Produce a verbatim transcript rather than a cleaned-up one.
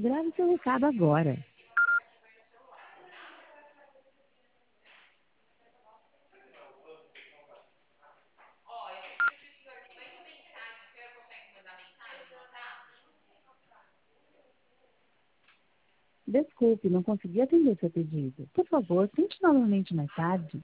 Grave seu recado agora. Desculpe, não consegui atender seu pedido. Por favor, tente novamente mais tarde.